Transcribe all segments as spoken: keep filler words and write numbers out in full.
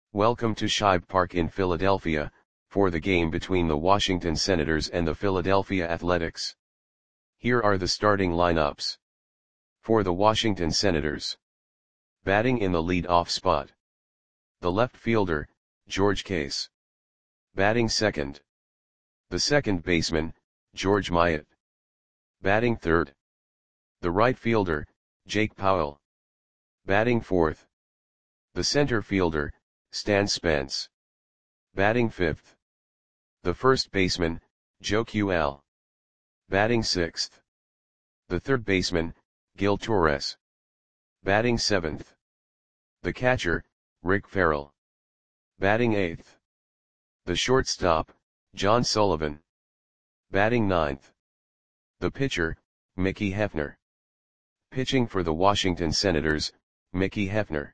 Welcome to Shibe Park in Philadelphia, for the game between the Washington Senators and the Philadelphia Athletics. Here are the starting lineups. For the Washington Senators. Batting in the lead-off spot. The left fielder, George Case. Batting second. The second baseman, George Myatt. Batting third. The right fielder, Jake Powell. Batting fourth. The center fielder, Stan Spence. Batting fifth. The first baseman, Joe Q L. Batting sixth. The third baseman, Gil Torres. Batting seventh. The catcher, Rick Farrell. Batting eighth. The shortstop, John Sullivan. Batting ninth. The pitcher, Mickey Hefner. Pitching for the Washington Senators, Mickey Hefner.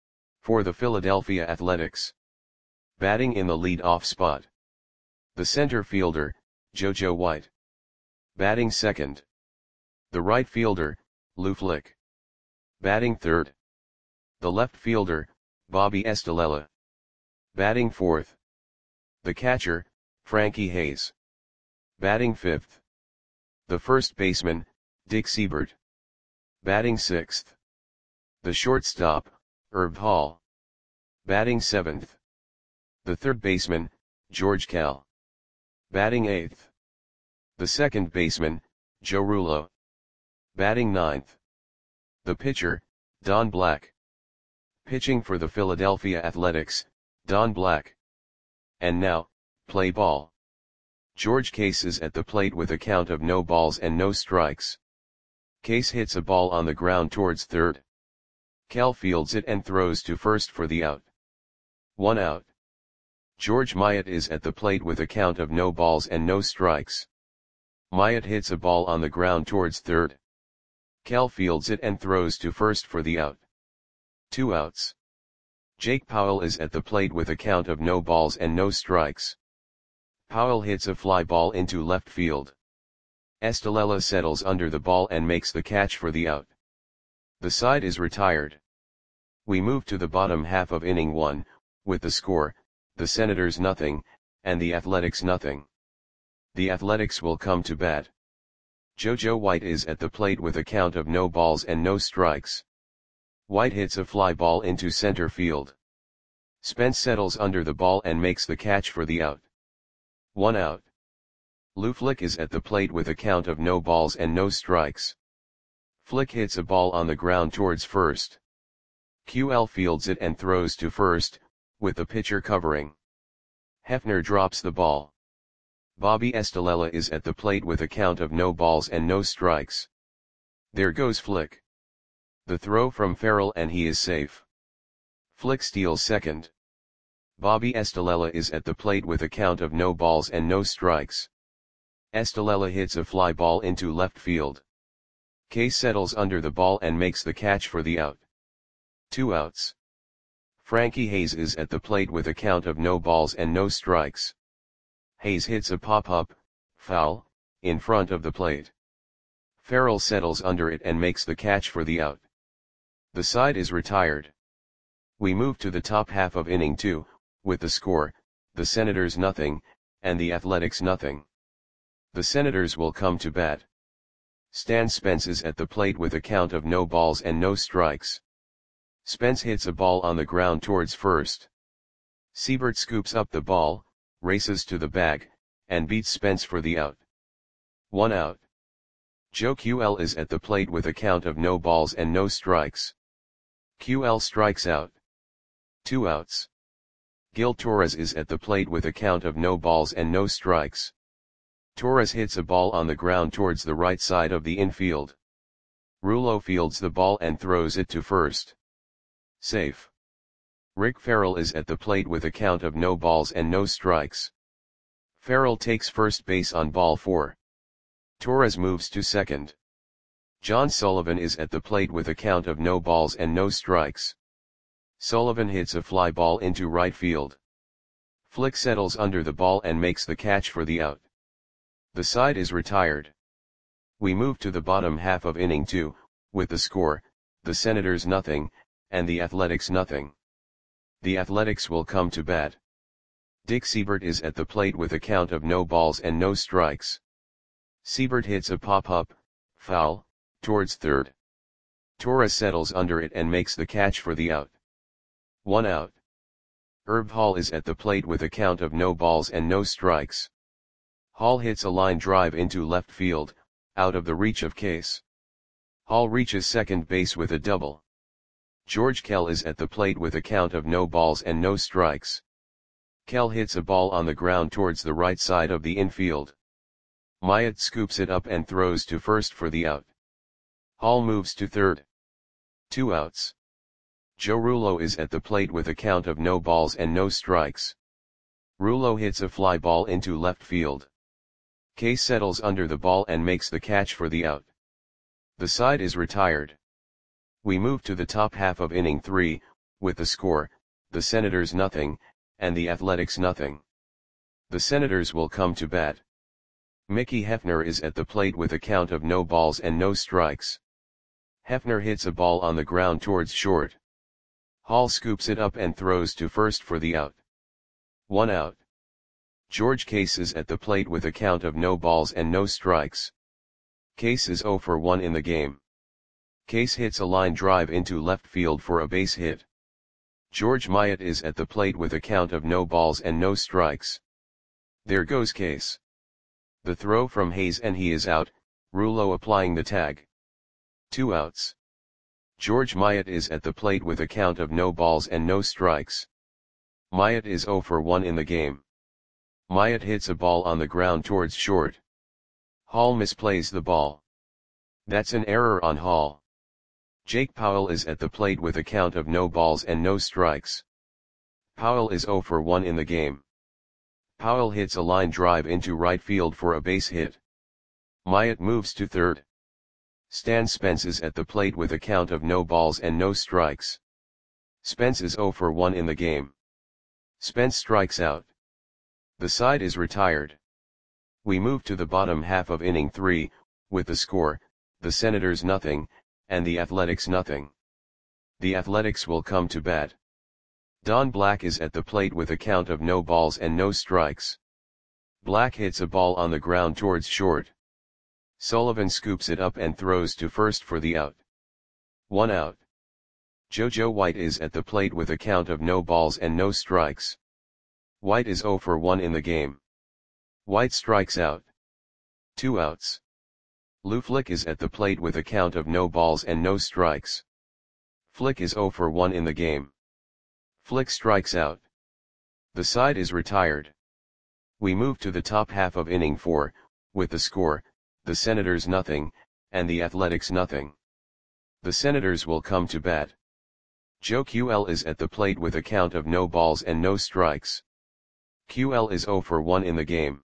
For the Philadelphia Athletics. Batting in the lead-off spot. The center fielder, JoJo White. Batting second. The right fielder, Lou Flick. Batting third. The left fielder, Bobby Estalella. Batting fourth. The catcher, Frankie Hayes. Batting fifth. The first baseman, Dick Siebert. Batting sixth. The shortstop, Herb Hall. Batting seventh. The third baseman, George Kell. Batting eighth. The second baseman, Joe Rulo. Batting ninth. The pitcher, Don Black. Pitching for the Philadelphia Athletics, Don Black. And now, play ball. George Case is at the plate with a count of no balls and no strikes. Case hits a ball on the ground towards third. Kell fields it and throws to first for the out. One out. George Myatt is at the plate with a count of no balls and no strikes. Myatt hits a ball on the ground towards third. Kell fields it and throws to first for the out. Two outs. Jake Powell is at the plate with a count of no balls and no strikes. Powell hits a fly ball into left field. Estalella settles under the ball and makes the catch for the out. The side is retired. We move to the bottom half of inning one, with the score, the Senators nothing, and the Athletics nothing. The Athletics will come to bat. JoJo White is at the plate with a count of no balls and no strikes. White hits a fly ball into center field. Spence settles under the ball and makes the catch for the out. One out. Lou Flick is at the plate with a count of no balls and no strikes. Flick hits a ball on the ground towards first. Q L fields it and throws to first, with the pitcher covering. Hefner drops the ball. Bobby Estalella is at the plate with a count of no balls and no strikes. There goes Flick. The throw from Farrell and he is safe. Flick steals second. Bobby Estalella is at the plate with a count of no balls and no strikes. Estalella hits a fly ball into left field. Case settles under the ball and makes the catch for the out. Two outs. Frankie Hayes is at the plate with a count of no balls and no strikes. Hayes hits a pop-up, foul, in front of the plate. Farrell settles under it and makes the catch for the out. The side is retired. We move to the top half of inning two, with the score, the Senators nothing, and the Athletics nothing. The Senators will come to bat. Stan Spence is at the plate with a count of no balls and no strikes. Spence hits a ball on the ground towards first. Siebert scoops up the ball, races to the bag, and beats Spence for the out. One out. Joe Q L is at the plate with a count of no balls and no strikes. Q L strikes out. Two outs. Gil Torres is at the plate with a count of no balls and no strikes. Torres hits a ball on the ground towards the right side of the infield. Rulo fields the ball and throws it to first. Safe. Rick Farrell is at the plate with a count of no balls and no strikes. Farrell takes first base on ball four. Torres moves to second. John Sullivan is at the plate with a count of no balls and no strikes. Sullivan hits a fly ball into right field. Flick settles under the ball and makes the catch for the out. The side is retired. We move to the bottom half of inning two, with the score, the Senators nothing, and the Athletics nothing. The Athletics will come to bat. Dick Siebert is at the plate with a count of no balls and no strikes. Siebert hits a pop-up, foul, towards third. Torres settles under it and makes the catch for the out. One out. Herb Hall is at the plate with a count of no balls and no strikes. Hall hits a line drive into left field, out of the reach of Case. Hall reaches second base with a double. George Kell is at the plate with a count of no balls and no strikes. Kell hits a ball on the ground towards the right side of the infield. Myatt scoops it up and throws to first for the out. Hall moves to third. Two outs. Joe Rullo is at the plate with a count of no balls and no strikes. Rullo hits a fly ball into left field. Case settles under the ball and makes the catch for the out. The side is retired. We move to the top half of inning three, with the score, the Senators nothing, and the Athletics nothing. The Senators will come to bat. Mickey Hefner is at the plate with a count of no balls and no strikes. Hefner hits a ball on the ground towards short. Hall scoops it up and throws to first for the out. One out. George Case is at the plate with a count of no balls and no strikes. Case is oh for one in the game. Case hits a line drive into left field for a base hit. George Myatt is at the plate with a count of no balls and no strikes. There goes Case. The throw from Hayes and he is out, Rullo applying the tag. Two outs. George Myatt is at the plate with a count of no balls and no strikes. Myatt is oh for one in the game. Myatt hits a ball on the ground towards short. Hall misplays the ball. That's an error on Hall. Jake Powell is at the plate with a count of no balls and no strikes. Powell is oh for one in the game. Powell hits a line drive into right field for a base hit. Myatt moves to third. Stan Spence is at the plate with a count of no balls and no strikes. Spence is oh for one in the game. Spence strikes out. The side is retired. We move to the bottom half of inning three, with the score, the Senators nothing, and the Athletics nothing. The Athletics will come to bat. Don Black is at the plate with a count of no balls and no strikes. Black hits a ball on the ground towards short. Sullivan scoops it up and throws to first for the out. One out. JoJo White is at the plate with a count of no balls and no strikes. White is oh for one in the game. White strikes out. Two outs. Lou Flick is at the plate with a count of no balls and no strikes. Flick is oh for one in the game. Flick strikes out. The side is retired. We move to the top half of inning four, with the score, the Senators nothing, and the Athletics nothing. The Senators will come to bat. Joe Q L is at the plate with a count of no balls and no strikes. Q L is oh for one in the game.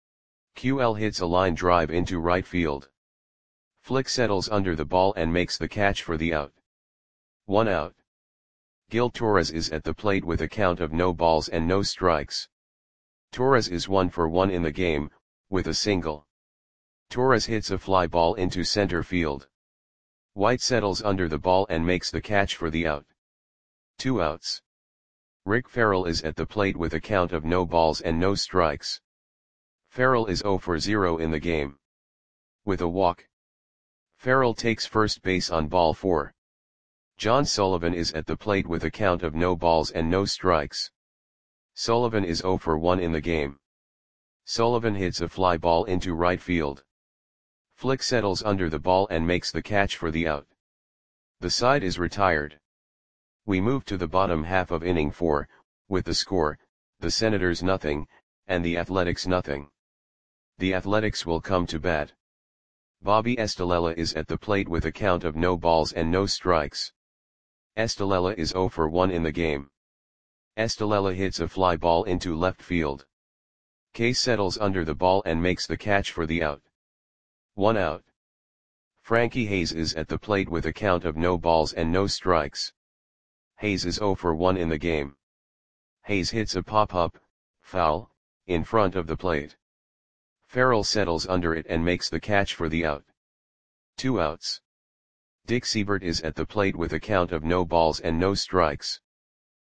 Q L hits a line drive into right field. Flick settles under the ball and makes the catch for the out. One out. Gil Torres is at the plate with a count of no balls and no strikes. Torres is one for one in the game, with a single. Torres hits a fly ball into center field. White settles under the ball and makes the catch for the out. Two outs. Rick Farrell is at the plate with a count of no balls and no strikes. Farrell is oh for zero in the game. With a walk. Farrell takes first base on ball four. John Sullivan is at the plate with a count of no balls and no strikes. Sullivan is oh for one in the game. Sullivan hits a fly ball into right field. Flick settles under the ball and makes the catch for the out. The side is retired. We move to the bottom half of inning four, with the score, the Senators nothing, and the Athletics nothing. The Athletics will come to bat. Bobby Estalella is at the plate with a count of no balls and no strikes. Estalella is oh for one in the game. Estalella hits a fly ball into left field. Case settles under the ball and makes the catch for the out. One out. Frankie Hayes is at the plate with a count of no balls and no strikes. Hayes is oh for one in the game. Hayes hits a pop-up, foul, in front of the plate. Farrell settles under it and makes the catch for the out. Two outs. Dick Siebert is at the plate with a count of no balls and no strikes.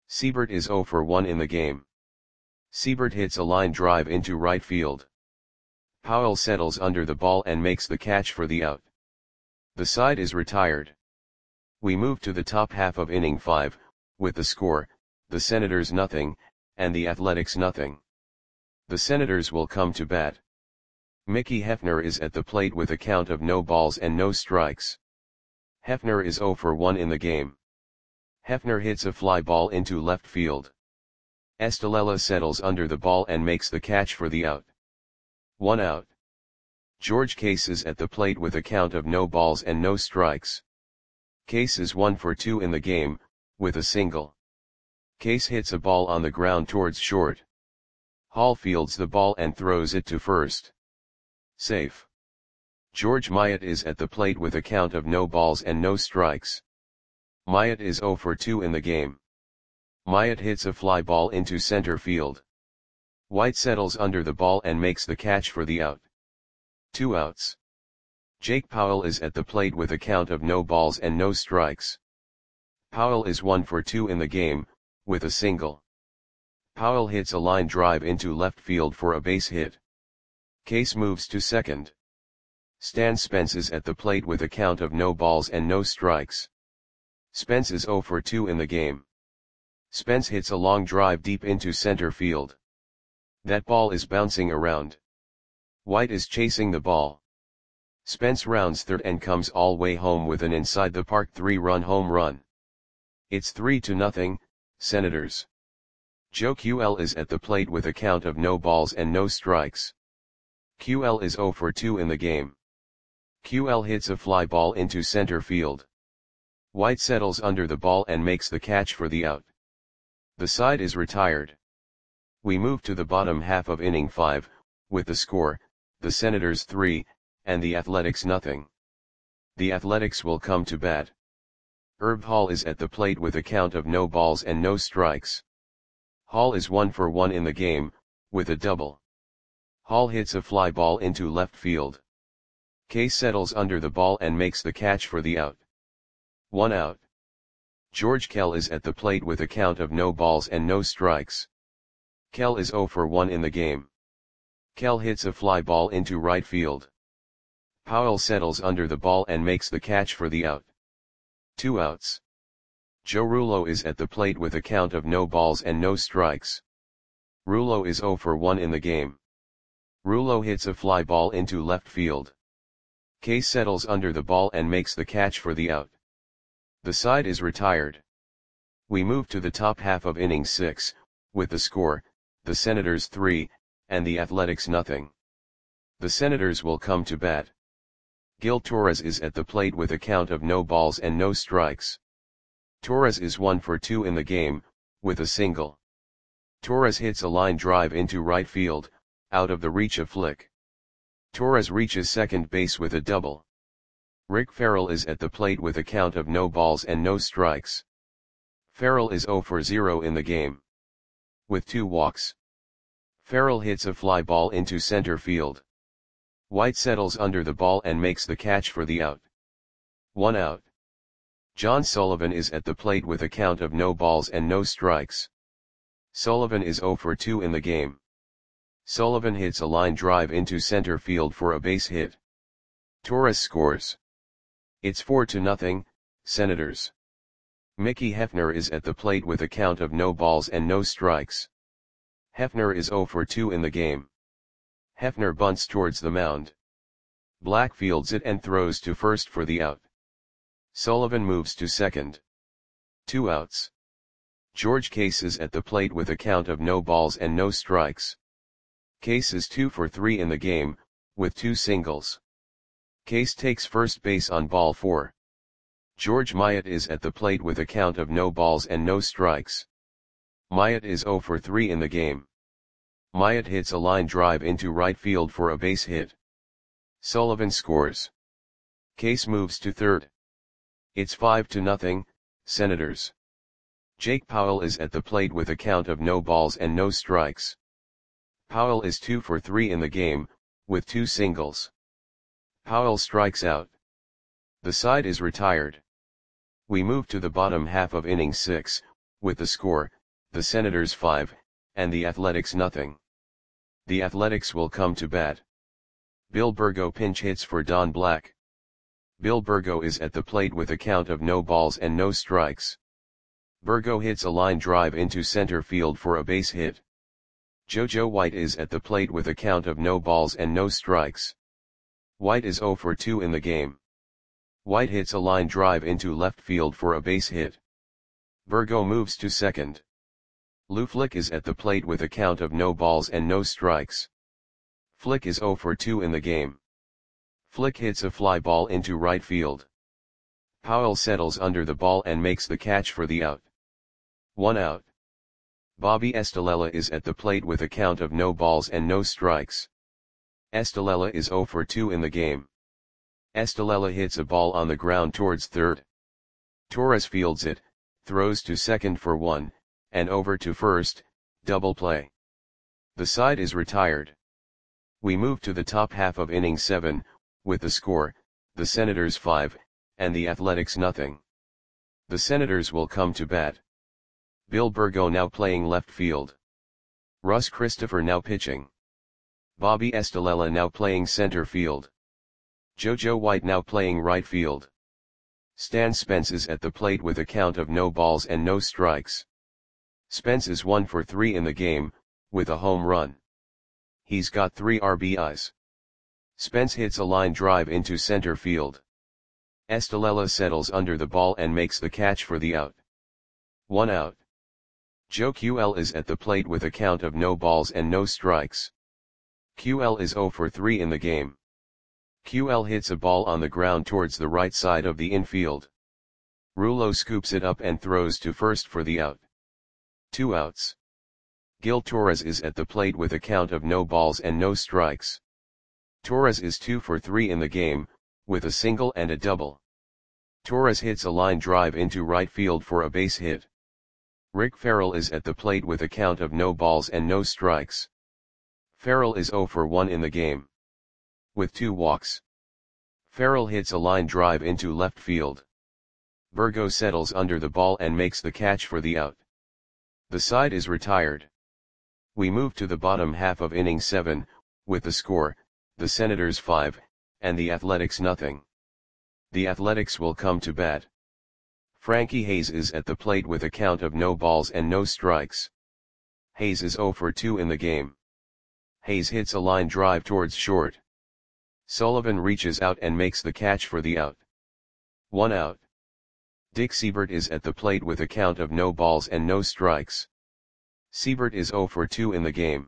Siebert is zero for one in the game. Siebert hits a line drive into right field. Powell settles under the ball and makes the catch for the out. The side is retired. We move to the top half of inning five, with the score, the Senators nothing, and the Athletics nothing. The Senators will come to bat. Mickey Hefner is at the plate with a count of no balls and no strikes. Hefner is zero for one in the game. Hefner hits a fly ball into left field. Estalella settles under the ball and makes the catch for the out. One out. George Case is at the plate with a count of no balls and no strikes. Case is one for two in the game, with a single. Case hits a ball on the ground towards short. Hall fields the ball and throws it to first. Safe. George Myatt is at the plate with a count of no balls and no strikes. Myatt is zero for two in the game. Myatt hits a fly ball into center field. White settles under the ball and makes the catch for the out. Two outs. Jake Powell is at the plate with a count of no balls and no strikes. Powell is one for two in the game, with a single. Powell hits a line drive into left field for a base hit. Case moves to second. Stan Spence is at the plate with a count of no balls and no strikes. Spence is zero for two in the game. Spence hits a long drive deep into center field. That ball is bouncing around. White is chasing the ball. Spence rounds third and comes all way home with an inside the park three-run home run. It's three to nothing, Senators. Joe Q L is at the plate with a count of no balls and no strikes. Q L is zero for two in the game. Q L hits a fly ball into center field. White settles under the ball and makes the catch for the out. The side is retired. We move to the bottom half of inning five, with the score, the Senators three, and the Athletics nothing. The Athletics will come to bat. Herb Hall is at the plate with a count of no balls and no strikes. Hall is one for one in the game, with a double. Hall hits a fly ball into left field. Case settles under the ball and makes the catch for the out. One out. George Kell is at the plate with a count of no balls and no strikes. Kell is zero for one in the game. Kell hits a fly ball into right field. Powell settles under the ball and makes the catch for the out. Two outs. Joe Rullo is at the plate with a count of no balls and no strikes. Rullo is zero for one in the game. Rullo hits a fly ball into left field. Case settles under the ball and makes the catch for the out. The side is retired. We move to the top half of inning six, with the score, the Senators three, and the Athletics nothing. The Senators will come to bat. Gil Torres is at the plate with a count of no balls and no strikes. Torres is one for two in the game, with a single. Torres hits a line drive into right field, out of the reach of Flick. Torres reaches second base with a double. Rick Farrell is at the plate with a count of no balls and no strikes. Farrell is zero for zero in the game. With two walks. Farrell hits a fly ball into center field. White settles under the ball and makes the catch for the out. One out. John Sullivan is at the plate with a count of no balls and no strikes. Sullivan is zero for two in the game. Sullivan hits a line drive into center field for a base hit. Torres scores. It's four to nothing, Senators. Mickey Hefner is at the plate with a count of no balls and no strikes. Hefner is zero for two in the game. Hefner bunts towards the mound. Black fields it and throws to first for the out. Sullivan moves to second. Two outs. George Case is at the plate with a count of no balls and no strikes. Case is two for three in the game, with two singles. Case takes first base on ball four. George Myatt is at the plate with a count of no balls and no strikes. Myatt is zero for three in the game. Myatt hits a line drive into right field for a base hit. Sullivan scores. Case moves to third. It's five to nothing, Senators. Jake Powell is at the plate with a count of no balls and no strikes. Powell is two for three in the game, with two singles. Powell strikes out. The side is retired. We move to the bottom half of inning six, with the score, the Senators five, and the Athletics nothing. The Athletics will come to bat. Bill Burgo pinch hits for Don Black. Bill Burgo is at the plate with a count of no balls and no strikes. Burgo hits a line drive into center field for a base hit. JoJo White is at the plate with a count of no balls and no strikes. White is zero for two in the game. White hits a line drive into left field for a base hit. Burgo moves to second. Lou Flick is at the plate with a count of no balls and no strikes. Flick is zero for two in the game. Flick hits a fly ball into right field. Powell settles under the ball and makes the catch for the out. One out. Bobby Estalella is at the plate with a count of no balls and no strikes. Estalella is zero for two in the game. Estalella hits a ball on the ground towards third. Torres fields it, throws to second for one, and over to first, double play. The side is retired. We move to the top half of inning seven, with the score, the Senators five, and the Athletics nothing. The Senators will come to bat. Bill Burgo now playing left field. Russ Christopher now pitching. Bobby Estalella now playing center field. JoJo White now playing right field. Stan Spence is at the plate with a count of no balls and no strikes. Spence is one for three in the game, with a home run. He's got three R B Is. Spence hits a line drive into center field. Estalella settles under the ball and makes the catch for the out. One out. Joe Q L is at the plate with a count of no balls and no strikes. Q L is zero for three in the game. Q L hits a ball on the ground towards the right side of the infield. Rulo scoops it up and throws to first for the out. Two outs. Gil Torres is at the plate with a count of no balls and no strikes. Torres is two for three in the game, with a single and a double. Torres hits a line drive into right field for a base hit. Rick Farrell is at the plate with a count of no balls and no strikes. Farrell is zero for one in the game. With two walks. Farrell hits a line drive into left field. Burgo settles under the ball and makes the catch for the out. The side is retired. We move to the bottom half of inning seven, with the score, the Senators five, and the Athletics nothing. The Athletics will come to bat. Frankie Hayes is at the plate with a count of no balls and no strikes. Hayes is zero for two in the game. Hayes hits a line drive towards short. Sullivan reaches out and makes the catch for the out. One out. Dick Siebert is at the plate with a count of no balls and no strikes. Siebert is zero for two in the game.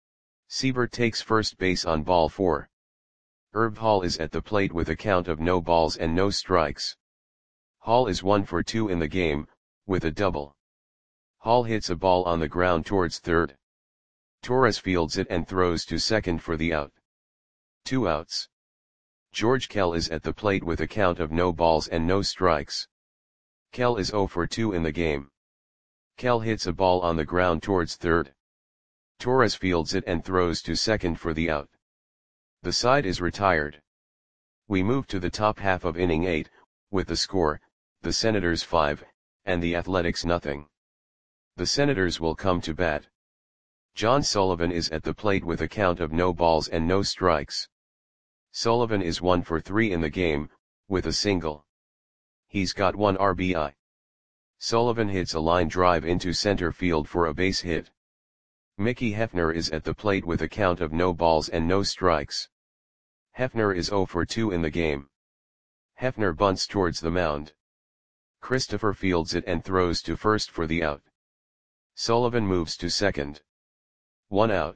Siebert takes first base on ball four. Herb Hall is at the plate with a count of no balls and no strikes. Hall is one for two in the game, with a double. Hall hits a ball on the ground towards third. Torres fields it and throws to second for the out. Two outs. George Kell is at the plate with a count of no balls and no strikes. Kell is zero for two in the game. Kell hits a ball on the ground towards third. Torres fields it and throws to second for the out. The side is retired. We move to the top half of inning eight, with the score, the Senators five, and the Athletics nothing. The Senators will come to bat. John Sullivan is at the plate with a count of no balls and no strikes. Sullivan is one for three in the game, with a single. He's got one R B I. Sullivan hits a line drive into center field for a base hit. Mickey Hefner is at the plate with a count of no balls and no strikes. Hefner is zero for two in the game. Hefner bunts towards the mound. Christopher fields it and throws to first for the out. Sullivan moves to second. One out.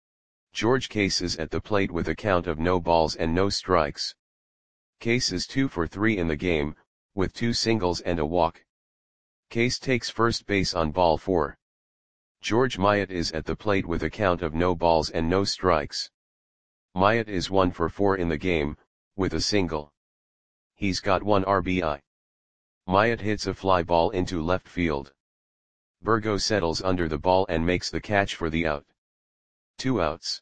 George Case is at the plate with a count of no balls and no strikes. Case is two for three in the game, with two singles and a walk. Case takes first base on ball four. George Myatt is at the plate with a count of no balls and no strikes. Myatt is one for four in the game, with a single. He's got one R B I. Myatt hits a fly ball into left field. Burgo settles under the ball and makes the catch for the out. Two outs.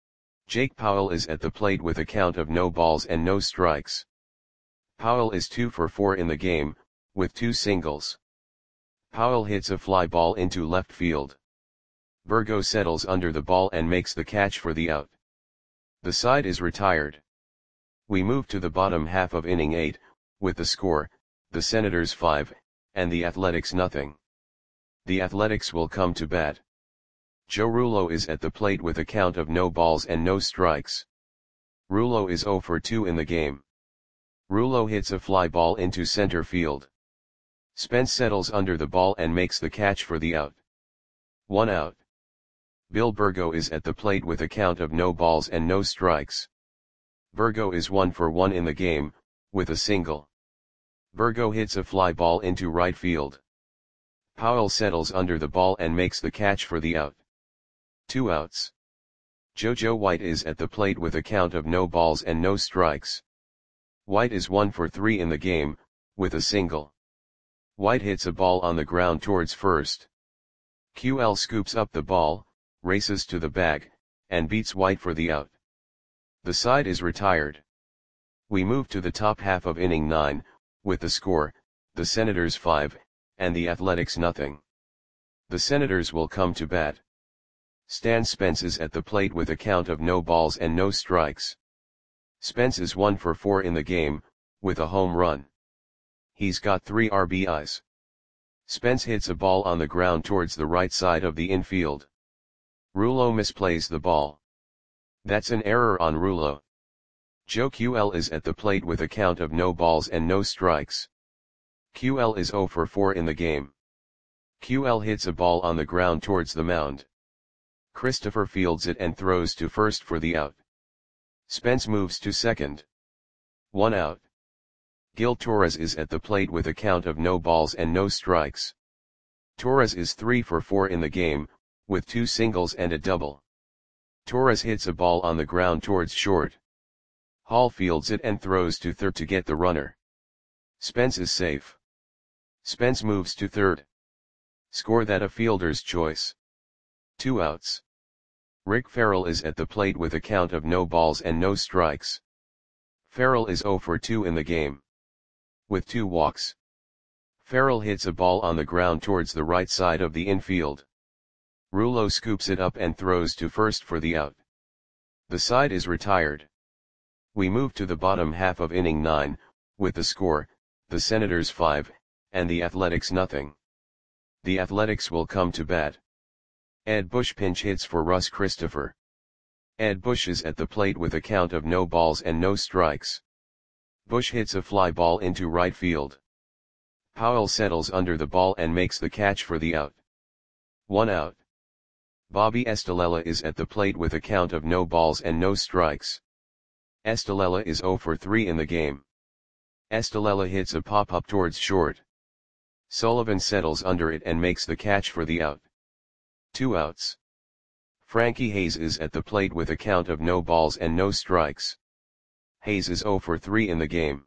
Jake Powell is at the plate with a count of no balls and no strikes. Powell is two for four in the game, with two singles. Powell hits a fly ball into left field. Burgo settles under the ball and makes the catch for the out. The side is retired. We move to the bottom half of inning eight, with the score, the Senators five, and the Athletics nothing. The Athletics will come to bat. Joe Rullo is at the plate with a count of no balls and no strikes. Rullo is zero for two in the game. Rullo hits a fly ball into center field. Spence settles under the ball and makes the catch for the out. One out. Bill Burgo is at the plate with a count of no balls and no strikes. Burgo is one for one in the game, with a single. Burgo hits a fly ball into right field. Powell settles under the ball and makes the catch for the out. Two outs. JoJo White is at the plate with a count of no balls and no strikes. White is one for three in the game, with a single. White hits a ball on the ground towards first. Q L scoops up the ball, races to the bag, and beats White for the out. The side is retired. We move to the top half of inning nine, with the score, the Senators five, and the Athletics nothing. The Senators will come to bat. Stan Spence is at the plate with a count of no balls and no strikes. Spence is one for four in the game, with a home run. He's got three R B Is. Spence hits a ball on the ground towards the right side of the infield. Rullo misplays the ball. That's an error on Rullo. Joe Q L is at the plate with a count of no balls and no strikes. Q L is zero for four in the game. Q L hits a ball on the ground towards the mound. Christopher fields it and throws to first for the out. Spence moves to second. One out. Gil Torres is at the plate with a count of no balls and no strikes. Torres is three for four in the game, with two singles and a double. Torres hits a ball on the ground towards short. Hall fields it and throws to third to get the runner. Spence is safe. Spence moves to third. Score that a fielder's choice. Two outs. Rick Farrell is at the plate with a count of no balls and no strikes. Farrell is zero for two in the game. With two walks. Farrell hits a ball on the ground towards the right side of the infield. Rullo scoops it up and throws to first for the out. The side is retired. We move to the bottom half of inning nine, with the score, the Senators five, and the Athletics nothing. The Athletics will come to bat. Ed Bush pinch hits for Russ Christopher. Ed Bush is at the plate with a count of no balls and no strikes. Bush hits a fly ball into right field. Powell settles under the ball and makes the catch for the out. One out. Bobby Estalella is at the plate with a count of no balls and no strikes. Estalella is zero for three in the game. Estalella hits a pop-up towards short. Sullivan settles under it and makes the catch for the out. Two outs. Frankie Hayes is at the plate with a count of no balls and no strikes. Hayes is zero for three in the game.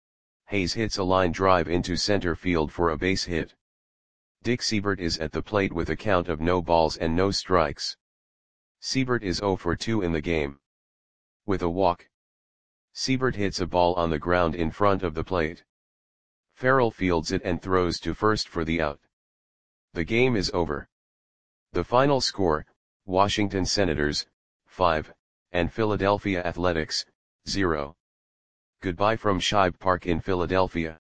Hayes hits a line drive into center field for a base hit. Dick Siebert is at the plate with a count of no balls and no strikes. Siebert is zero for two in the game. With a walk. Siebert hits a ball on the ground in front of the plate. Farrell fields it and throws to first for the out. The game is over. The final score, Washington Senators, five, and Philadelphia Athletics, zero. Goodbye from Shibe Park in Philadelphia.